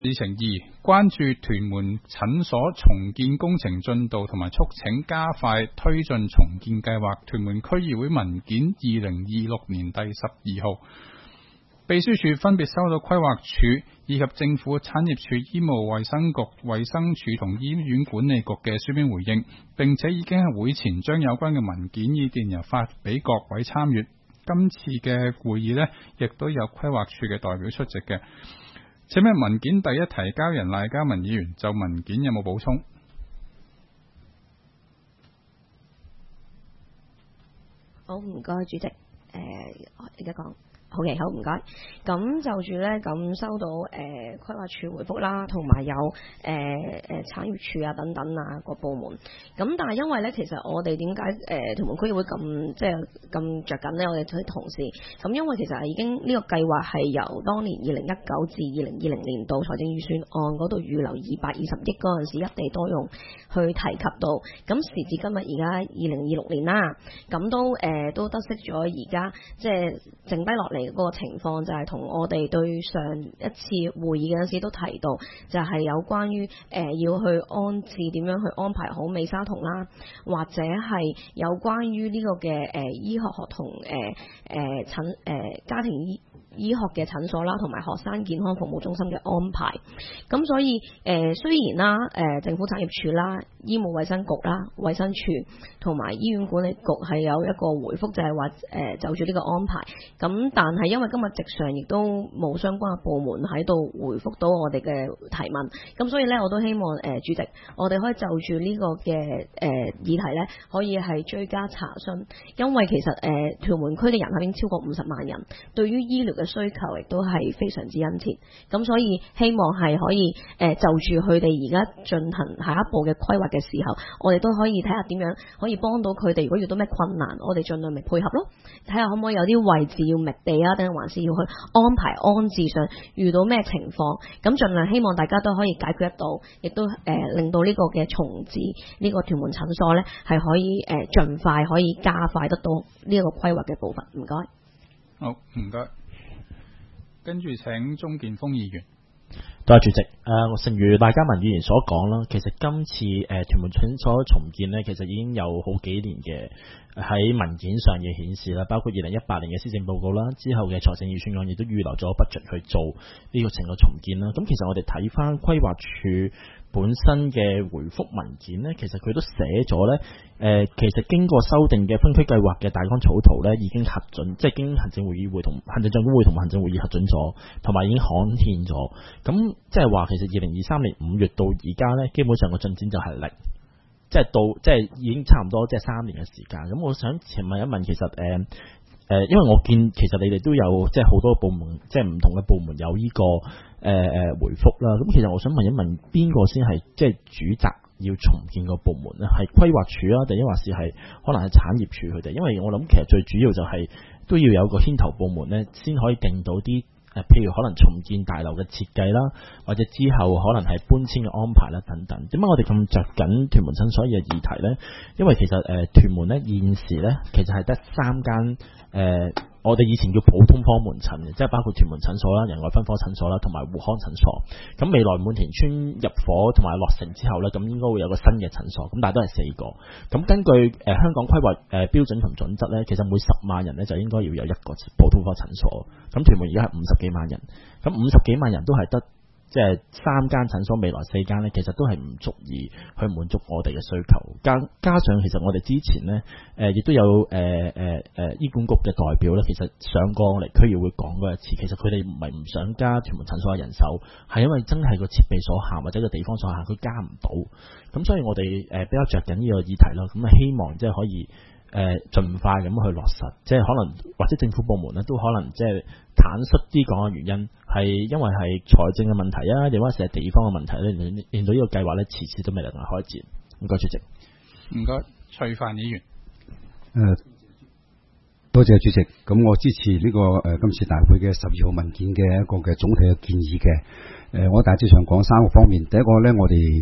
事情2，關注屯門診所重建工程進度同埋促請加快推進重建計劃。屯門區議會文件2026年第12號，秘書處分別收到規劃署以及政府產業署、醫務衛生局、衛生署同醫院管理局嘅書面回應，並且已經喺會前將有關嘅文件以電郵發俾各位參與。今次嘅會議呢，亦都有規劃署嘅代表出席嘅。請問文件第一提交人賴嘉文議員就文件有冇補充？ 好，唔該，主席。而家講。好嘅，好唔該。咁就住咧，咁收到規劃署回覆啦，同埋有產業署啊等等啊個部門。咁但係因為咧，其實我哋點解屯門區議會咁即係咁着緊咧？我哋啲同事咁，因為其實係已經呢個計劃係由當年2019至2020年度財政預算案嗰度預留220億嗰陣時一地多用去提及到。咁時至今日而家2026年啦，咁都得悉咗而家即係剩低落嚟嗰個情況，就係同我哋對上一次會議嗰陣時都提到，就係有關於要去安置點樣去安排好美沙酮啦，或者係有關於呢個嘅醫學同家庭醫學嘅診所啦，同埋學生健康服務中心嘅安排。咁所以雖然啦，政府產業署啦、醫務衛生局啦、衛生署同埋醫院管理局係有一個回覆，就係話就住呢個安排。咁但係因為今日席上亦都冇相關嘅部門喺度回覆到我哋嘅提問，咁所以呢，我都希望主席，我哋可以就住呢個嘅議題呢，可以係追加查詢，因為其實屯門區嘅人口已經超過50萬人，對於醫療嘅需求亦都係非常之殷切，咁所以希望係可以就住佢哋而家進行下一步嘅規劃嘅時候，我哋都可以睇下點樣可以幫到佢哋。如果遇到咩困難，我哋盡量咪配合咯，睇下可唔可以有啲位置要覓地啊，定還是要去安排安置上遇到咩情況，咁盡量希望大家都可以解決得到，亦都令到呢個嘅重置呢個屯門診所呢係可以盡快可以加快得到呢一個規劃嘅步伐。唔該。 好，唔該。跟住請鍾建峰議員。 多謝主席。誠如賴嘉文議員所講啦，其實今次屯門診所重建呢，其實已經有好幾年嘅喺文件上嘅顯示啦，包括2018年嘅施政報告啦，之後嘅財政預算案亦都預留咗 budget 去做呢個成個重建啦。咁其實我哋睇翻規劃署本身嘅回覆文件呢，其實佢都寫咗呢，其實經過修訂嘅分區計劃嘅大綱草圖呢已經核准，即係經行政會議會同行政長官會同行政會議核准咗，同埋已經刊憲咗。咁即係話其實2023年5月到而家呢，基本上個進展就係零，即係已經差唔多即係3年嘅時間。咁我想請問一問，其實因為我見其實你哋都有即係好多部門，即係唔同嘅部門有呢個回覆啦。咁其實我想問一問，邊個先係即係主責要重建個部門咧？係規劃署啊，定抑或是係可能係產業署佢哋？因為我諗其實最主要就係都要有個牽頭部門咧，先可以定到啲譬如可能重建大樓嘅設計啦，或者之後可能係搬遷嘅安排啦等等。點解我哋咁着緊屯門診所嘅議題呢？因為其實屯門呢現時呢，其實係得3間我哋以前叫普通科門診嘅，即係包括屯門診所啦、仁愛分科診所啦，同埋護康診所。咁未來滿田村入伙同埋落成之後呢，咁應該會有個新嘅診所。咁但係都係4個。咁根據香港規劃標準同準則呢，其實每10萬人呢就應該要有一個普通科診所。咁屯門而家係50幾萬人，咁50幾萬人都係得即係3間診所，未來4間呢，其實都係唔足以去滿足我哋嘅需求。加上其實我哋之前呢，亦都有醫管局嘅代表呢，其實上過嚟區議會講過一次，其實佢哋唔係唔想加屯門診所嘅人手，係因為真係個設備所限或者個地方所限，佢加唔到。咁所以我哋比較着緊呢個議題咯。咁啊希望即係可以盡快咁去落實，即係可能或者政府部門呢都可能即係坦率啲講嘅原因係因為係財政嘅問題啊，定或者係地方嘅問題咧，令到呢個計劃咧遲遲都未能夠開展。唔該主席。 唔該，徐帆議員。 多謝主席。咁我支持呢個今次大會嘅12號文件嘅一個嘅總體嘅建議嘅。我大致上講3個方面。第一個咧，我哋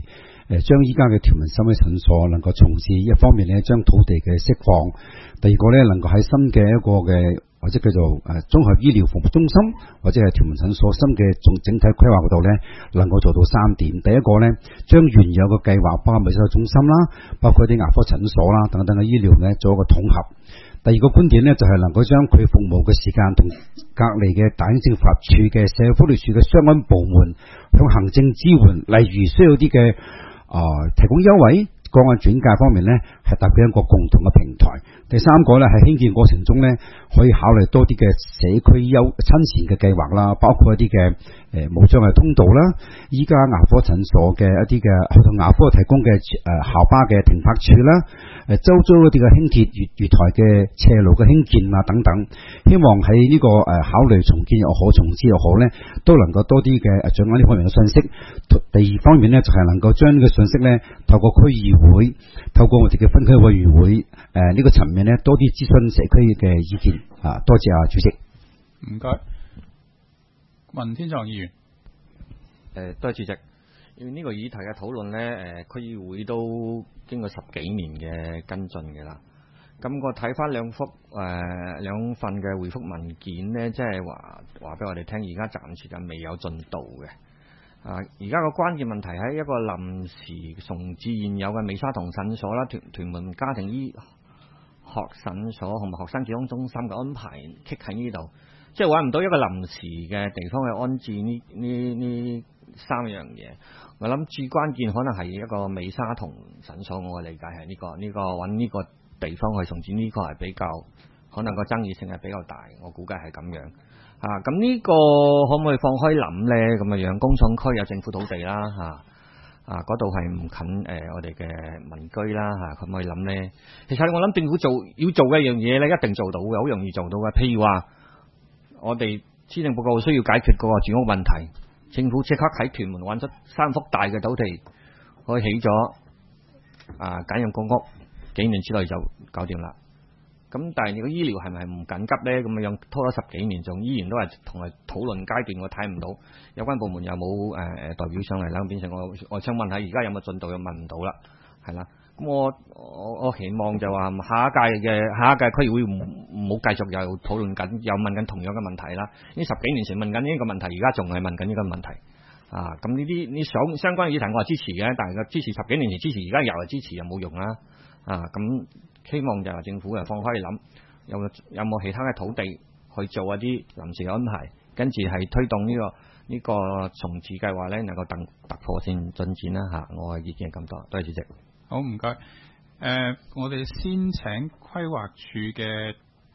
將依家嘅屯門心肺診所能夠從事一方面咧將土地嘅釋放，第二個咧能夠喺新嘅一個嘅或者叫做綜合醫療服務中心或者係屯門診所新嘅整體規劃嗰度咧，能夠做到3點。第一個咧，將原有嘅計劃，包括微生物中心啦，包括啲牙科診所啦等等嘅醫療咧，做一個統合。第二個觀點咧，就係能夠將佢服務嘅時間同隔離嘅大英政法處嘅社會福利署嘅相關部門向行政支援，例如需要啲嘅提供優惠。個案轉介方面呢，係搭建一個共同嘅平台。第三個呢，係興建過程中呢，可以考慮多啲嘅社區親善嘅計劃啦，包括一啲嘅無障礙通道啦，依家牙科診所嘅一啲嘅同牙科提供嘅校巴嘅停泊處啦，周遭一啲嘅輕鐵月台嘅斜路嘅興建啊等等，希望喺呢個考慮重建又好重置又好呢，都能夠多啲嘅掌握呢方面嘅信息。第二方面呢，就係能夠將呢個信息呢，透過區議會，透過我哋嘅分區委員會呢個層面呢，多啲諮詢社區嘅意見啊！多謝主席。 唔該，文天壯議員。 多謝主席。因為呢個議題嘅討論呢，區議會都經過10幾年嘅跟進嘅啦。咁我睇翻兩份嘅回覆文件呢，即係話俾我哋聽，而家暫時就未有進度嘅。而家個關鍵問題喺一個臨時重置現有嘅美沙酮診所啦、屯門家庭醫學診所同埋學生健康中心嘅安排棘喺呢度，即係揾唔到一個臨時嘅地方去安置呢3樣嘢。我諗最關鍵可能係一個美沙酮診所，我嘅理解係呢個揾呢個地方去重置，呢個係比較可能個爭議性係比較大，我估計係咁樣。咁呢個可唔可以放開諗呢？咁嘅樣，工廠區有政府土地啦，嗰度係唔近我哋嘅民居啦，可唔可以諗呢？其實我諗政府要做嘅一樣嘢呢，一定做到嘅，好容易做到嘅。譬如話，我哋施政報告需要解決嗰個住屋問題，政府即刻喺屯門揾出3幅大嘅土地，可以起咗簡約公屋，幾年之內就搞掂啦。咁但係你個醫療係咪唔緊急呢？咁樣拖咗10幾年，仲依然都係同係討論階段，我睇唔到有關部門有冇代表上嚟啦。變成我想問下，而家有冇進度？又問唔到啦，係啦。咁我期望就話下一屆區議會唔好繼續又討論緊，又問緊同樣嘅問題啦。呢10幾年前問緊呢個問題，而家仲係問緊呢個問題。咁呢啲相關嘅議題我係支持嘅，但係支持10幾年前支持，而家又係支持又冇用啦。咁希望就係政府放開諗，有冇其他嘅土地去做一啲臨時嘅安排，跟住係推動呢個重置計劃呢，能夠突破性進展啦。我嘅意見係咁多，多謝主席。 好，唔該。我哋先請規劃署嘅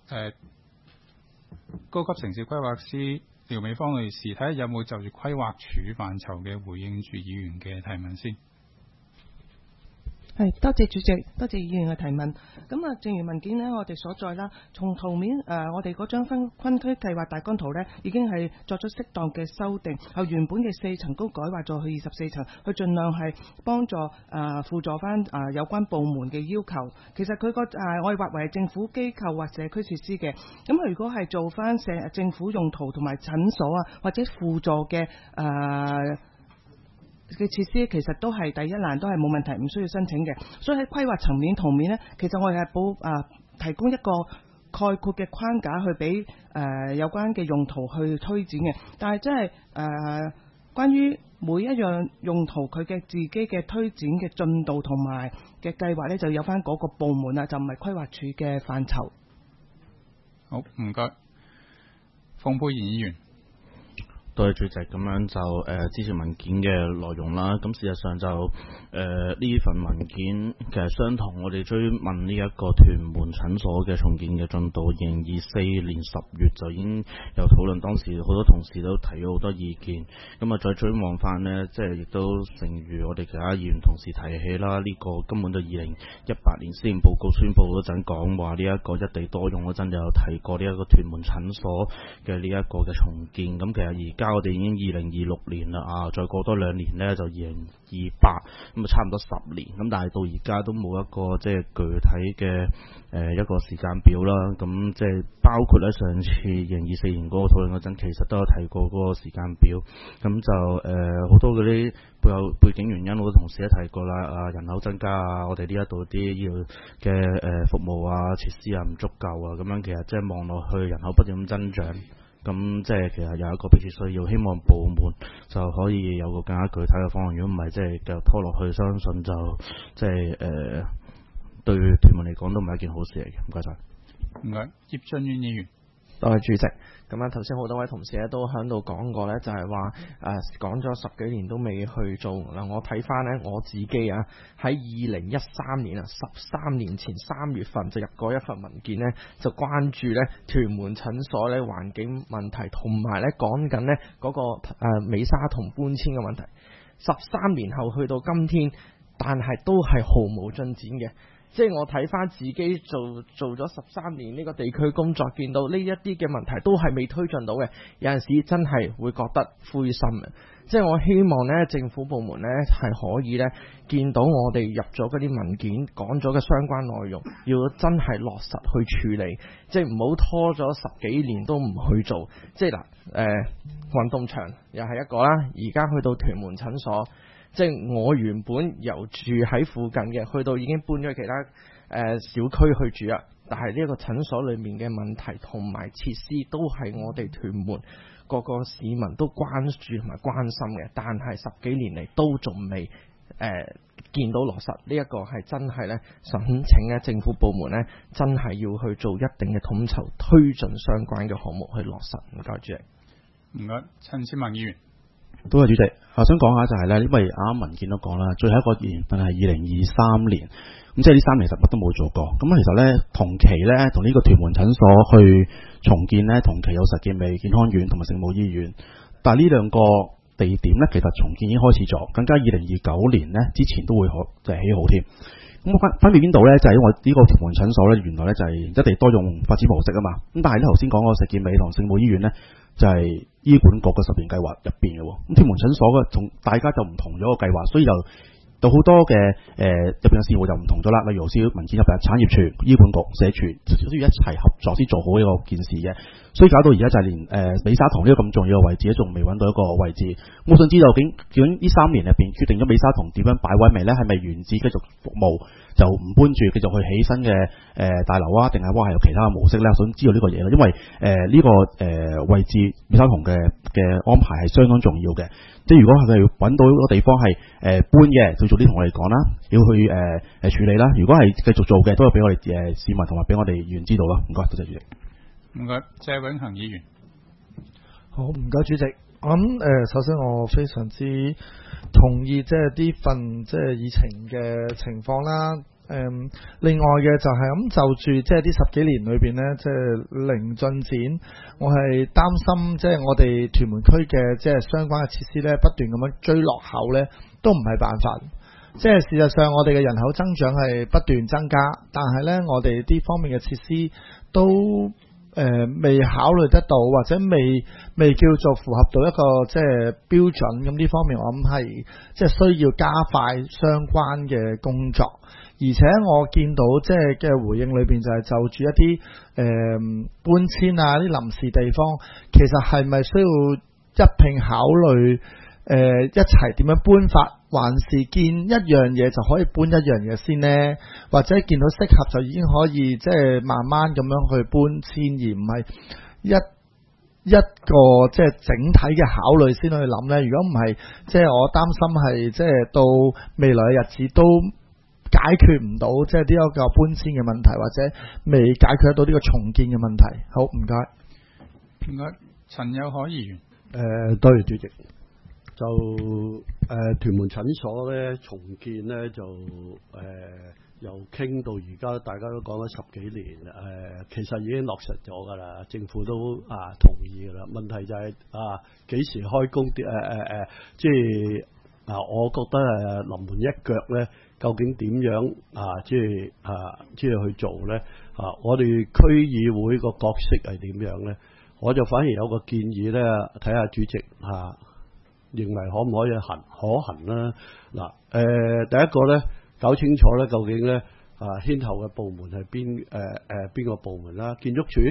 高級城市規劃師廖美芳女士，睇下有冇就住規劃署範疇嘅回應住議員嘅提問先。 係，多謝主席，多謝議員嘅提問。咁正如文件呢，我哋所在啦，從圖面我哋嗰張分區計劃大綱圖呢，已經係作咗適當嘅修訂，由原本嘅4層高改劃咗去24層，去盡量係幫助輔助翻有關部門嘅要求。其實佢我哋劃為政府機構或社區設施嘅，咁如果係做翻政府用途同埋診所或者輔助嘅設施，其實都係第一欄都係冇問題，唔需要申請嘅。所以喺規劃層面圖面呢，其實我哋係提供一個概括嘅框架去俾有關嘅用途去推展嘅。但係真係關於每一樣用途佢嘅自己嘅推展嘅進度同埋嘅計劃呢，就有翻嗰個部門啦，就唔係規劃署嘅範疇。 好，唔該，馮沛然議員。 多謝主席，咁樣就支持文件嘅內容啦。咁事實上就呢份文件其實相同我哋追問呢一個屯門診所嘅重建嘅進度，2024年10月就已經有討論，當時好多同事都提咗好多意見。咁再追望翻呢，即係亦都正如我哋其他議員同事提起啦，呢個根本就2018年施政報告宣布嗰陣講話呢一個一地多用嗰陣就有提過呢一個屯門診所嘅呢一個嘅重建。咁其實而家家我哋已經2026年啦啊，再過多2年呢，就2028，咁啊差唔多10年，咁但係到而家都冇一個即係具體嘅一個時間表啦。咁即係包括咧上次2024年嗰個討論嗰陣，其實都有提過嗰個時間表。咁就好多嗰啲背景原因，好多同事都提過啦。啊，人口增加啊，我哋呢一度啲醫療嘅服務啊、設施啊唔足夠啊，咁樣其實即係望落去人口不斷咁增長，咁即係其實有一個迫切需要，希望部門就可以有個更加具體嘅方案。如果唔係，即係繼續拖落去，相信就即係對屯門嚟講都唔係一件好事嚟嘅。唔該晒。 唔該，葉俊遠議員。 多謝主席。咁啊，頭先好多位同事咧都喺度講過咧，就係話講咗10幾年都未去做嗱。我睇翻咧我自己啊，喺2013年啊，13年前3月份就入過一份文件咧，就關注咧屯門診所咧環境問題，同埋咧講緊咧嗰個美沙酮搬遷嘅問題。13年後去到今天，但係都係毫無進展嘅。即係我睇翻自己做咗13年呢個地區工作，見到呢一啲嘅問題都係未推進到嘅，有陣時真係會覺得灰心嘅。即係我希望呢政府部門呢係可以呢見到我哋入咗嗰啲文件講咗嘅相關內容，要真係落實去處理，即係唔好拖咗10幾年都唔去做。即係嗱，運動場又係一個啦，而家去到屯門診所。即係我原本由住喺附近嘅，去到已經搬咗其他小區去住啦。但係呢一個診所裏面嘅問題同埋設施都係我哋屯門各個市民都關注同埋關心嘅，但係10幾年嚟都仲未見到落實。呢一個係真係呢，想請咧政府部門呢，真係要去做一定嘅統籌，推進相關嘅項目去落實。唔該，主席。 唔該，陳志文議員。 多謝主席，我想講下就係咧，因為啱啱文件都講啦，最後一個年份係2023年，咁即係呢3年實乜都冇做過。咁其實咧同期咧同呢個屯門診所去重建咧，同期有石硤尾健康院同埋聖母醫院，但係呢兩個地點咧其實重建已經開始咗，更加2029年咧之前都會就係起好添。咁分別邊度咧？就係因為呢個屯門診所咧，原來咧就係一地多用發展模式啊嘛。咁但係咧頭先講個石硤尾同聖母醫院咧，就係醫管局嘅10年計劃入邊嘅。咁屯門診所嘅同大家就唔同咗個計劃，所以就有好多嘅入邊嘅事務就唔同咗啦。例如好似文件入邊產業署、醫管局、社署需要一齊合作先做好呢個件事嘅，所以搞到而家就係連美沙酮呢個咁重要嘅位置仲未揾到一個位置。我想知道究竟呢3年入邊決定咗美沙酮點樣擺位未呢？係咪原址繼續服務就唔搬住繼續去起新嘅大樓啊？定係話係有其他嘅模式呢？我想知道呢個嘢啦，因為呢個位置美沙酮嘅安排係相當重要嘅。即係如果係佢揾到一個地方係搬嘅，就早啲同我哋講啦，要去處理啦。如果係繼續做嘅，都要俾我哋市民同埋俾我哋議員知道啦。唔該，多謝主席。 唔該，謝永恒議員。 好，唔該主席。我諗首先我非常之同意即係呢份即係議程嘅情況啦。另外嘅就係咁就住即係呢10幾年裏邊呢，即係零進展，我係擔心即係我哋屯門區嘅即係相關嘅設施呢，不斷咁樣追落後呢，都唔係辦法。即係事實上我哋嘅人口增長係不斷增加，但係呢，我哋呢方面嘅設施都未考慮得到，或者未叫做符合到一個即係標準。咁呢方面我諗係即係需要加快相關嘅工作。而且我見到即係嘅回應裏邊就係就住一啲搬遷啊啲臨時地方，其實係咪需要一併考慮一齊點樣搬法，還是見一樣嘢就可以搬一樣嘢先呢？或者見到適合就已經可以即係慢慢咁樣去搬遷，而唔係一個即係整體嘅考慮先去諗呢？如果唔係，即係我擔心係即係到未來嘅日子都解決唔到即係呢一個搬遷嘅問題，或者未解決得到呢個重建嘅問題。好，唔該。 唔該，陳友凱議員。 多謝主席。就屯門診所咧重建咧就由傾到而家，大家都講咗10幾年，其實已經落實咗噶啦，政府都同意噶啦。問題就係幾時開工？即係我覺得臨門一腳咧，究竟點樣即係去做咧？我哋區議會個角色係點樣咧？ 我就反而有個建議咧，睇下主席認為可唔可以可行啦。嗱，第一個咧，搞清楚咧，究竟咧牽頭嘅部門係邊個部門啦？建築署、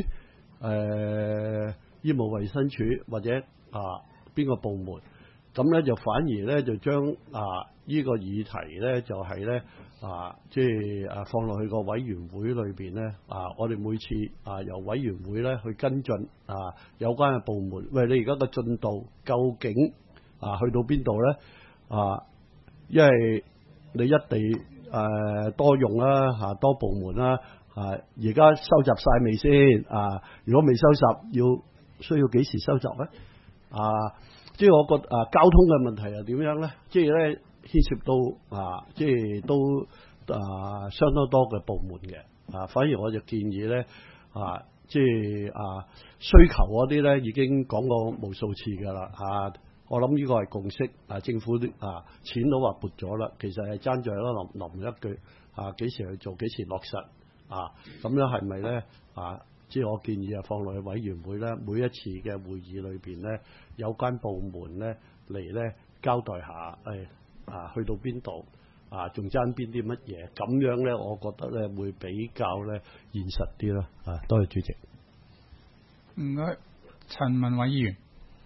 醫務衛生署或者邊個部門？咁咧就反而咧就將呢個議題咧就係咧即係放落去個委員會裏邊咧我哋每次由委員會咧去跟進有關嘅部門，喂，你而家個進度究竟去到邊度咧？因為你一地多用啦多部門啦而家收集晒未先？如果未收集，需要幾時收集咧？即係我覺得交通嘅問題又點樣咧？即係咧牽涉到即係都相當多嘅部門嘅反而我就建議咧即係需求嗰啲咧已經講過無數次㗎啦我諗呢個係共識政府錢都話撥咗啦，其實係爭在咯臨一句幾時去做，幾時落實咁樣係咪咧即係我建議放落去委員會咧，每一次嘅會議裏邊咧，有關部門咧嚟咧交代下，去到邊度仲爭邊啲乜嘢，咁樣咧，我覺得咧會比較咧現實啲咯。多謝主席。 唔該，陳文偉議員。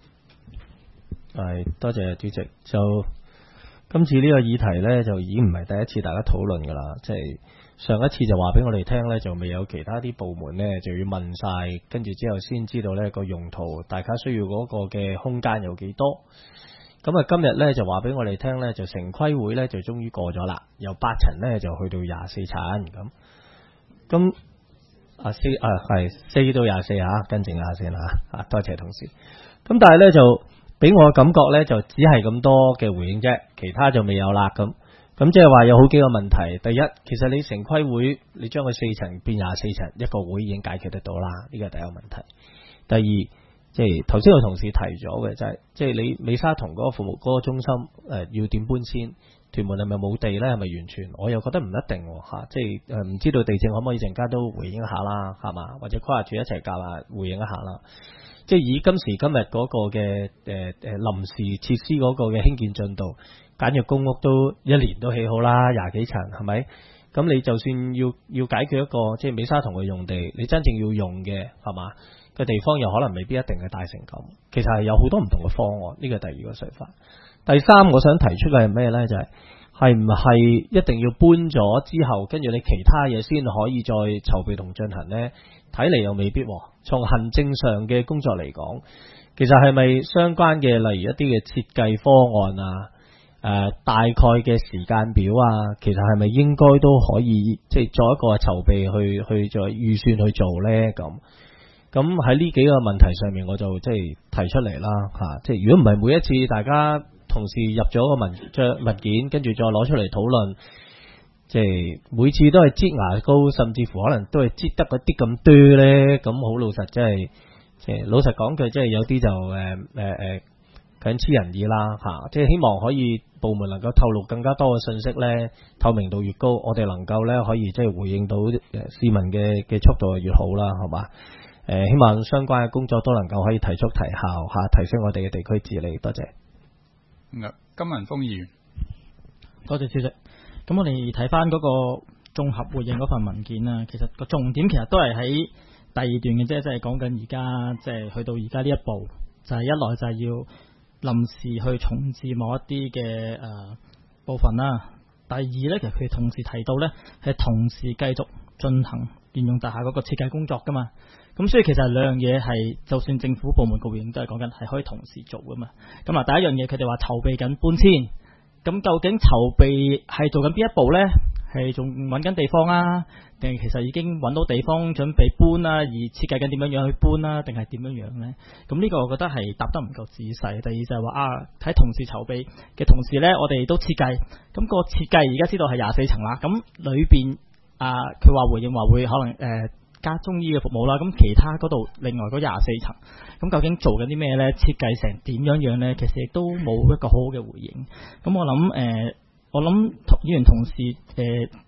多謝主席。就今次呢個議題咧，就已經唔係第一次大家討論㗎啦，即係。上一次就話俾我哋聽呢，就未有其他啲部門呢，就要問晒，跟住之後先知道呢個用途，大家需要嗰個嘅空間有幾多。咁今日呢，就話俾我哋聽呢，就城規會呢，就終於過咗啦，由8層呢，就去到24層咁4到24跟正下先多謝同事。咁但係呢，就俾我感覺呢，就只係咁多嘅回應啫，其他就未有啦咁即係話有好幾個問題。第一，其實你城規會你將佢4層變24層，一個會已經解決得到啦，呢個係第一個問題。第二，即係頭先有同事提咗嘅，就係即係你美沙酮嗰個服務嗰個中心要點搬遷，屯門係咪冇地咧？係咪完全？我又覺得唔一定即係唔知道地政可唔可以陣間都回應一下啦，係嘛？或者規劃署一齊夾下回應一下啦。即係以今時今日嗰個嘅臨時設施嗰個嘅興建進度。簡約公屋都1年都起好啦，20幾層係咪？咁你就算要解決一個即係美沙酮嘅用地，你真正要用嘅係嘛個地方又可能未必一定係大成咁。其實係有好多唔同嘅方案，呢個第二個說法。第三，我想提出嘅係咩呢？就係唔係一定要搬咗之後，跟住你其他嘢先可以再籌備同進行呢？睇嚟又未必。從行政上嘅工作嚟講，其實係咪相關嘅，例如一啲嘅設計方案大概嘅時間表其實係咪應該都可以即係做一個籌備去做預算去做呢？咁喺呢幾個問題上面，我就即係提出嚟啦即係如果唔係每一次大家同事入咗個文件，跟住再攞出嚟討論，即係每次都係擠牙膏，甚至乎可能都係擠得嗰啲咁多呢。咁好老實，即係老實講句，即係有啲就緊黐人意啦即係希望可以部門能夠透露更加多嘅信息呢，透明度越高，我哋能夠呢可以即係回應到市民嘅速度越好啦，好嘛？希望相關嘅工作都能夠可以提速提效提升我哋嘅地區治理。多謝。 金文峰議員。 多謝主席。咁我哋睇翻嗰個綜合回應嗰份文件啦，其實個重點其實都係喺第二段嘅啫，即係講緊而家即係去到而家呢一步，就係一來就係要臨時去重置某一啲嘅部分啦。第二呢，其實佢同時提到呢，係同時繼續進行沿用大廈嗰個設計工作噶嘛。咁所以其實兩樣嘢係，就算政府部門嘅回應都係講緊係可以同時做噶嘛。咁第一樣嘢佢哋話籌備緊搬遷，咁究竟籌備係做緊邊一步呢？係仲揾緊地方啊，定係其實已經揾到地方準備搬啦，而設計緊點樣去搬啦，定係點樣呢？咁呢個我覺得係答得唔夠仔細。第二就係話喺同時籌備嘅同時呢，我哋都設計，咁個設計而家知道係24層啦。咁裏邊佢話回應話會可能加中醫嘅服務啦。咁其他嗰度另外嗰24層，咁究竟做緊啲咩呢？設計成點樣呢？其實亦都冇一個好好嘅回應。咁我諗議員同事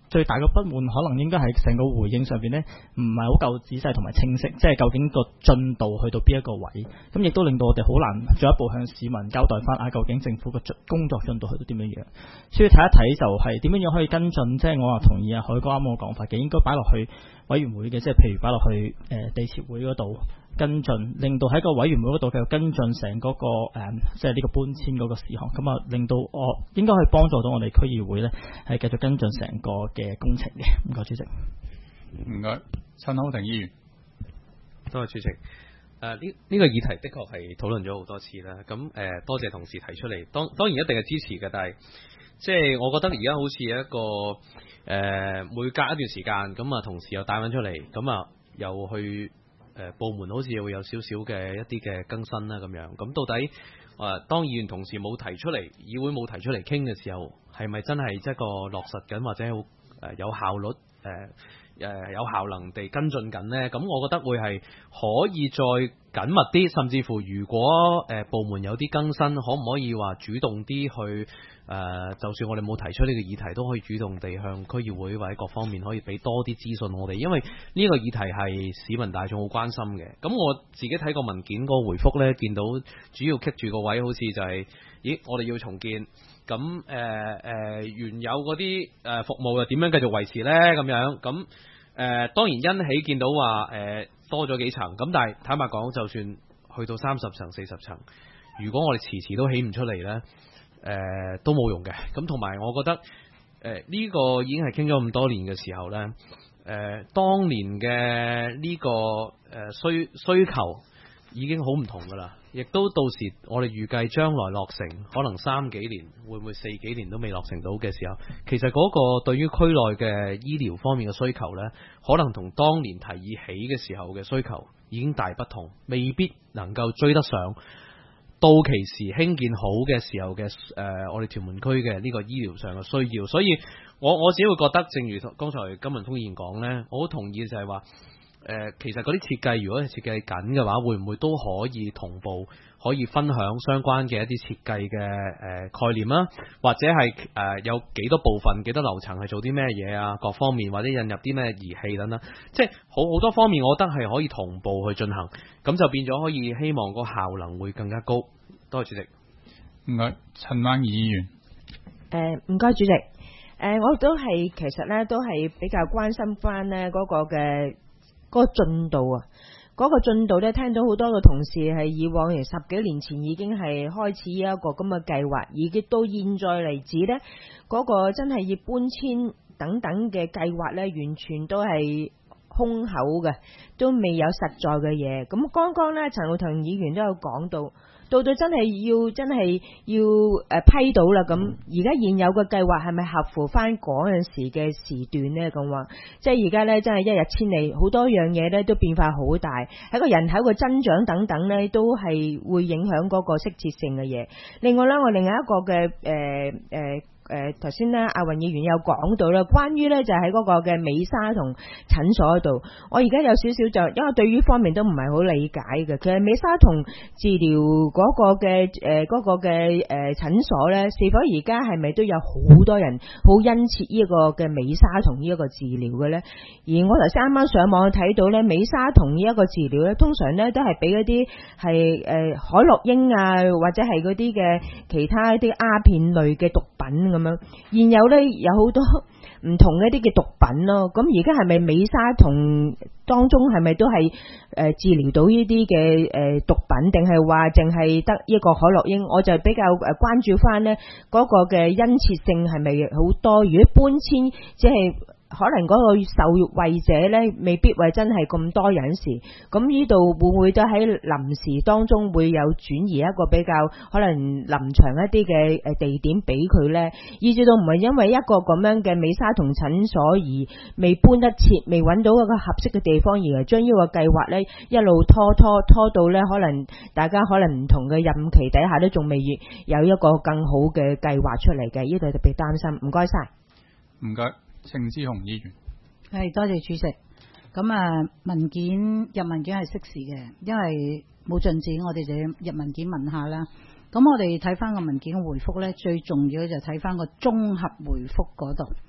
最大嘅不滿可能應該係成個回應上邊呢，唔係好夠仔細同埋清晰，即係究竟個進度去到邊一個位，咁亦都令到我哋好難進一步向市民交代翻究竟政府嘅工作進度去到點樣樣。所以睇一睇就係點樣樣可以跟進，即係我話同意海哥啱我講法嘅，應該擺落去委員會嘅，即係譬如擺落去地協會嗰度跟進，令到喺個委員會嗰度繼續跟進成嗰個即係呢個搬遷嗰個事項，咁啊令到我應該可以幫助到我哋區議會呢係繼續跟進成個嘅工程嘅。唔該主席。 唔該，陳浩霆議員。 多謝主席。呢個議題的確係討論咗好多次啦。咁多謝同事提出嚟，當然一定係支持嘅，但係即係我覺得而家好似一個每隔一段時間咁啊，同事又帶翻出嚟，咁啊又去部門好似會有少少嘅一啲嘅更新啦咁樣。咁到底當議員同事冇提出嚟，議會冇提出嚟傾嘅時候，係咪真係即係個落實緊或者有效率有效能地跟進緊呢？咁我覺得會係可以再緊密啲，甚至乎如果部門有啲更新，可唔可以話主動啲去就算我哋冇提出呢個議題，都可以主動地向區議會或者各方面可以俾多啲資訊我哋，因為呢個議題係市民大眾好關心嘅。咁我自己睇個文件個回覆呢，見到主要棘住個位好似就係我哋要重建。咁原有嗰啲服務又點樣繼續維持呢？咁樣咁當然欣喜見到話多咗幾層，咁但係坦白講，就算去到30層、40層，如果我哋遲都起唔出嚟呢，都冇用嘅。咁同埋我覺得呢個已經係傾咗咁多年嘅時候呢，當年嘅呢個需求已經好唔同噶啦，亦都到時我哋預計將來落成可能3幾年，會唔會4幾年都未落成到嘅時候，其實嗰個對於區內嘅醫療方面嘅需求呢，可能同當年提議起嘅時候嘅需求已經大不同，未必能夠追得上到期時興建好嘅時候嘅我哋屯門區嘅呢個醫療上嘅需要。所以我自己會覺得，正如剛才金文峰議員講呢，我好同意就係話其實嗰啲設計如果係設計緊嘅話，會唔會都可以同步可以分享相關嘅一啲設計嘅概念啦，或者係有幾多部分幾多樓層係做啲咩嘢啊，各方面或者引入啲咩儀器等等，即係好多方面我覺得係可以同步去進行，咁就變咗可以希望個效能會更加高。多謝主席。 唔該，陳曼儀議員。 唔該主席。我都係其實咧都係比較關心翻呢嗰個進度啊，嗰個進度咧，聽到好多嘅同事係以往10幾年前已經係開始一個咁嘅計劃，而到現在嚟指呢，嗰個真係要搬遷等等嘅計劃呢，完全都係空口嘅，都未有實在嘅嘢。咁剛剛呢，陳浩霆議員都有講到真係要批到啦，咁而家現有嘅計劃係咪合乎翻嗰陣時嘅時段呢？咁話即係而家呢，真係一日千里，好多樣嘢呢都變化好大，喺個人口嘅增長等等呢，都係會影響嗰個適切性嘅嘢。另外呢，我另外一個嘅頭先咧，阿雲議員有講到啦，關於咧就喺嗰個嘅美沙同診所嗰度，我而家有少少就因為對於方面都唔係好理解嘅。其實美沙同治療嗰個嘅診所咧，是否而家係咪都有好多人好殷切呢一個嘅美沙同呢一個治療嘅咧？而我頭先啱啱上網睇到咧，美沙同呢一個治療咧，通常咧都係俾嗰啲係海洛因啊，或者係嗰啲嘅其他一啲鴉片類嘅毒品咁。現有咧有好多唔同嘅一啲嘅毒品咯，咁而家係咪美沙同當中係咪都係治療到呢啲嘅毒品，定係話淨係得一個海洛因？我就比較關注翻呢嗰個嘅殷切性係咪好多？如果搬遷即係可能嗰個受惠者呢，未必話真係咁多人時，咁呢度會唔會都喺臨時當中會有轉移一個比較可能臨場一啲嘅地點俾佢呢？以至到唔係因為一個咁樣嘅美沙同診所而未搬得切，未揾到一個合適嘅地方，而係將呢個計劃呢一路拖到呢，可能大家可能唔同嘅任期底下都仲未有一個更好嘅計劃出嚟嘅，呢度特別擔心。唔該晒。 唔該。程之雄議員。 係，多謝主席。咁啊，入文件係適時嘅，因為冇進展，我哋就入文件問下啦。咁我哋睇翻個文件嘅回覆呢，最重要就睇翻個綜合回覆嗰度。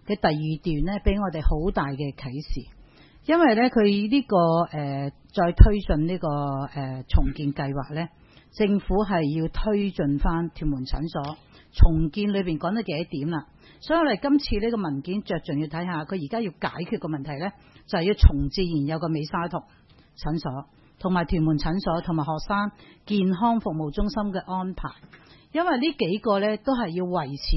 嘅第二段呢，俾我哋好大嘅啟示，因為呢，佢呢、個再推進呢、個重建計劃呢，政府係要推進翻屯門診所重建裏邊講咗幾多點啦，所以我哋今次呢個文件着重要睇下，佢而家要解決個問題呢，就係要重置現有個美沙酮診所同埋屯門診所同埋學生健康服務中心嘅安排，因為呢幾個呢都係要維持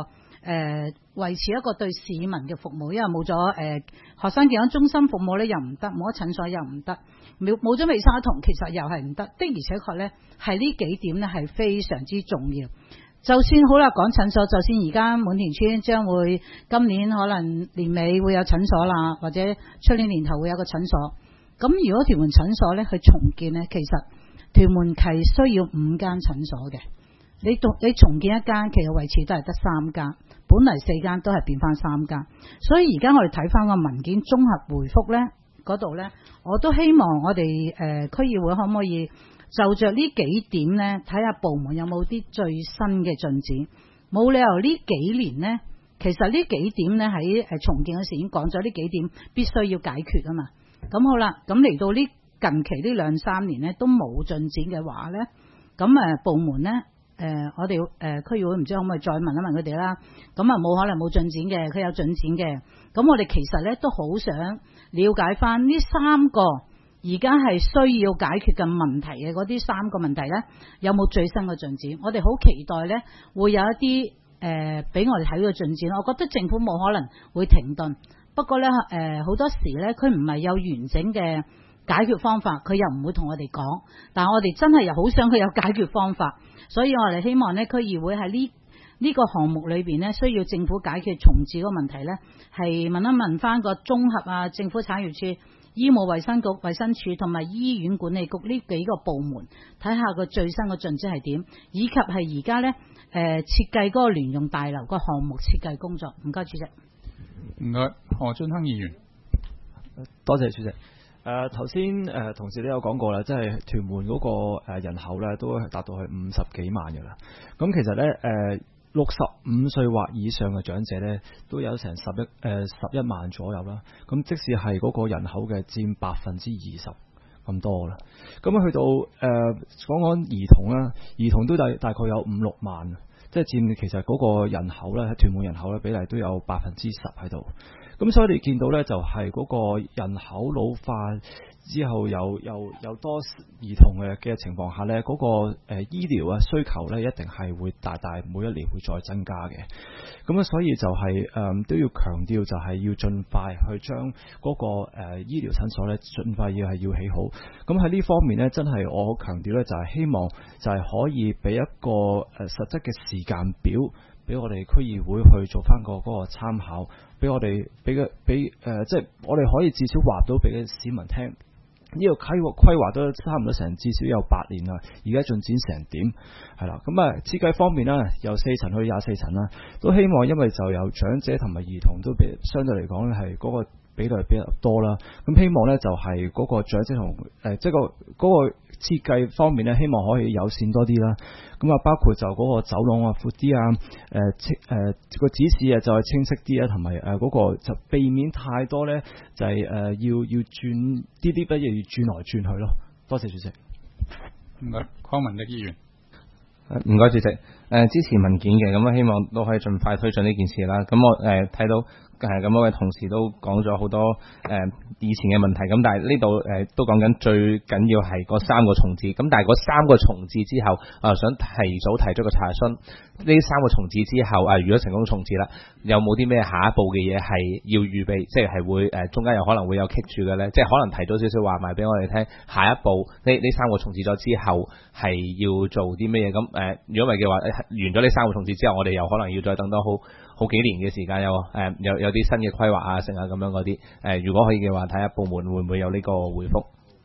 一個對市民嘅服務，因為冇咗學生健康中心服務呢又唔得，冇咗診所又唔得，冇咗美沙酮其實又係唔得，的而且確呢係呢幾點呢係非常之重要。就算好啦，講診所，就算而家滿田村將會今年可能年尾會有診所啦，或者出年年頭會有個診所。咁如果屯門診所呢去重建呢，其實屯門係需要5間診所嘅。你重建一間，其實維持都係得3間，本嚟4間都係變翻3間。所以而家我哋睇翻個文件綜合回覆呢嗰度呢，我都希望我哋區議會可唔可以就着呢幾點呢，睇下部門有冇啲最新嘅進展。冇理由呢幾年呢，其實呢幾點呢喺重建嗰時已經講咗，呢幾點必須要解決啊嘛。咁好啦，咁嚟到呢近期呢2-3年呢都冇進展嘅話呢，咁部門呢，我哋區議會唔知可唔可以再問一問佢哋啦。咁冇可能冇進展嘅，佢有進展嘅。咁我哋其實呢都好想了解翻呢3個而家係需要解決嘅問題嘅嗰啲3個問題呢，有冇最新嘅進展？我哋好期待呢會有一啲俾我哋睇到進展。我覺得政府冇可能會停頓，不過呢好多時呢佢唔係有完整嘅解決方法，佢又唔會同我哋講。但係我哋真係又好想佢有解決方法，所以我哋希望呢區議會喺呢個項目裏邊呢，需要政府解決重置嗰個問題呢，係問一問翻個綜合啊，政府產業處、醫務衛生局、衛生署同埋醫院管理局呢幾個部門，睇下個最新嘅進展係點，以及係而家呢設計嗰個聯用大樓個項目設計工作。唔該，主席。 唔該，何俊亨議員。 多謝主席。頭先同事都有講過啦，即係屯門嗰個人口咧都係達到去50幾萬嘅啦。咁其實咧65歲或以上嘅長者咧都有成11萬左右啦。咁即使係嗰個人口嘅佔20%咁多啦。咁去到講兒童啦，兒童都大概有5-6萬，即係佔其實嗰個人口咧喺屯門人口咧比例都有10%喺度。咁所以你見到咧就係嗰個人口老化之後有多兒童嘅情況下咧，嗰個醫療啊需求咧一定係會大每一年會再增加嘅。咁啊，所以就係都要強調就係要盡快去將嗰個醫療診所咧盡快要起好。咁喺呢方面咧，真係我好強調咧，就係希望就係可以俾一個實質嘅時間表，俾我哋區議會去做翻嗰個參考，俾我哋即係我哋可以至少話到俾市民聽，呢個規劃都差唔多成至少有8年啦，而家進展成點係啦。咁設計方面啦，由4層去24層啦，都希望因為就有長者同埋兒童都相對嚟講咧係嗰個比例比較多啦。咁希望咧就係嗰個長者同即係嗰個設計方面咧，希望可以友善多啲啦。咁包括就嗰個走廊啊闊啲啊，個指示啊就係清晰啲啊，同埋嗰個就避免太多咧，就係要轉啲不如要轉來轉去咯。多謝主席。 唔該，鄺文迪議員。 唔該主席。支持文件嘅，咁希望都可以盡快推進呢件事啦。咁我睇到咁多位同事都講咗好多以前嘅問題，咁但係呢度都講緊最緊要係嗰3個重置。咁但係嗰3個重置之後，想提出個查詢，呢3個重置之後，如果成功重置啦，有冇啲咩下一步嘅嘢係要預備，即係會中間有可能會有棘住嘅咧？即係可能提早少少話埋俾我哋聽，下一步呢3個重置咗之後係要做啲咩嘢？咁如果唔係嘅話，完咗呢3個重置之後，我哋又可能要再等多好幾年嘅時間，有啲新嘅規劃啊，成啊咁樣嗰啲。如果可以嘅話，睇下部門會唔會有呢個回覆。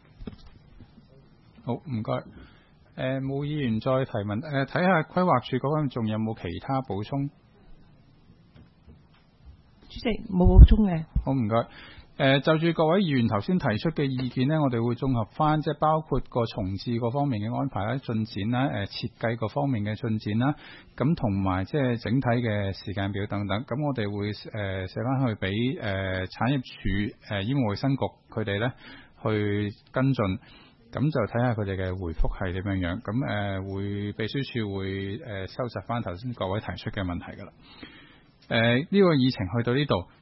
好，唔該。冇議員再提問。睇下規劃署嗰邊仲有冇其他補充？ 主席冇補充嘅。 好，唔該。 就住各位議員頭先提出嘅意見呢，我哋會綜合翻，即係包括個重置嗰方面嘅安排啦、進展啦、設計嗰方面嘅進展啦，咁同埋即係整體嘅時間表等等。咁我哋會寫翻去俾產業署、醫務衛生局佢哋呢去跟進，咁就睇下佢哋嘅回覆係點樣樣。咁會秘書處會收集翻頭先各位提出嘅問題㗎啦。呢個議程去到呢度。